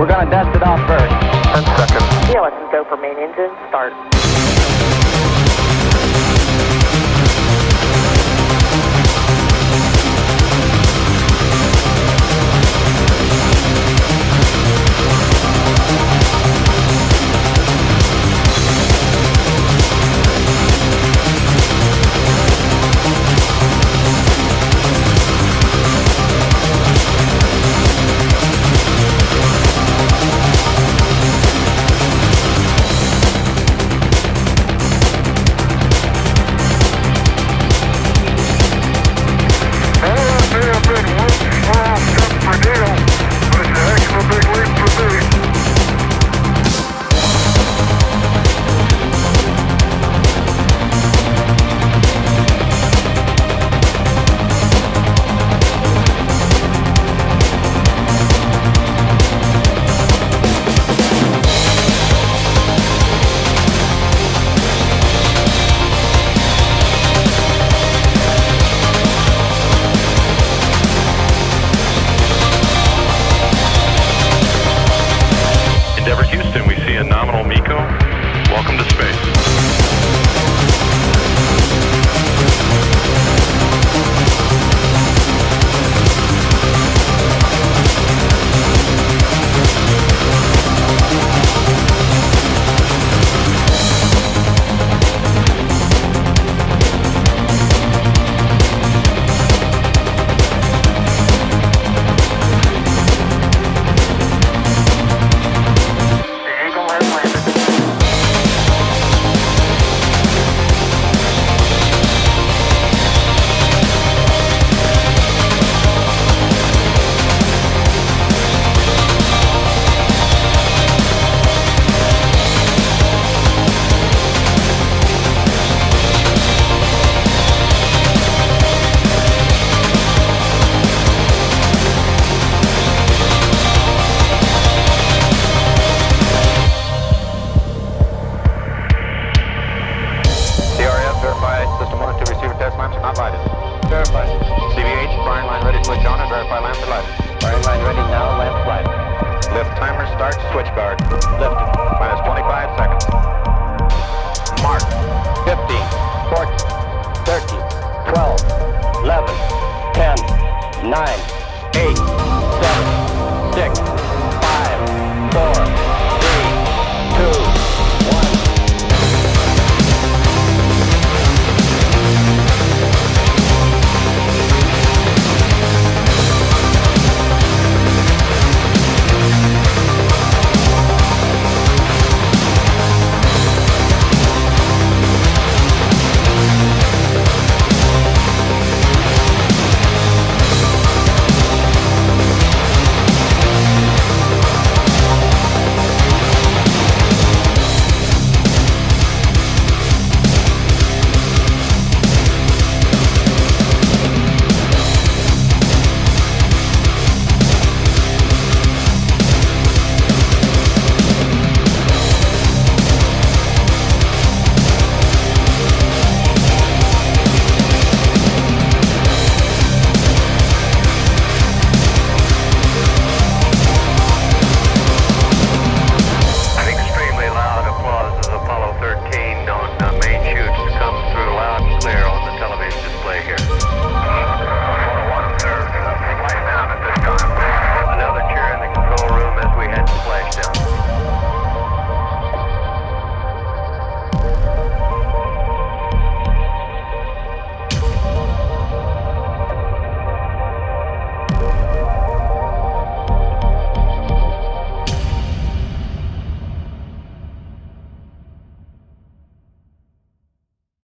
We're going to dust it off first. 10 seconds. Yeah, let's go for main engine, start. Endeavour Houston, we see a nominal MECO. Welcome to space. Verify system 1 and 2 receiver test lamps are not lighted. Verify. CVH, firing line ready, switch on and verify lamps are lighted. Firing line ready now, lamps lighted. Lift timer starts, switch guard. Lifted. Minus 25 seconds. Mark. 15, 14, 13, 12, 11, 10, 9, 8, 7, 6, 5, 4,